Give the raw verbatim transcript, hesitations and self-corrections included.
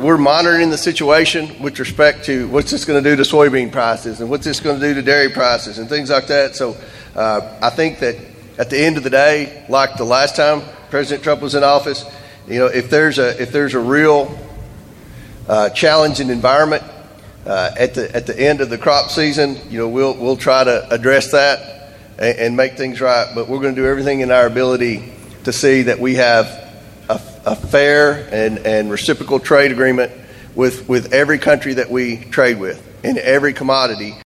we're monitoring the situation with respect to what's this going to do to soybean prices and what's this going to do to dairy prices and things like that. So uh, I think that at the end of the day, like the last time President Trump was in office, you know, if there's a if there's a real uh, challenging environment uh, at the at the end of the crop season, you know, we'll we'll try to address that and, and make things right. But we're going to do everything in our ability to see that we have a, a fair and, and reciprocal trade agreement with with every country that we trade with in every commodity.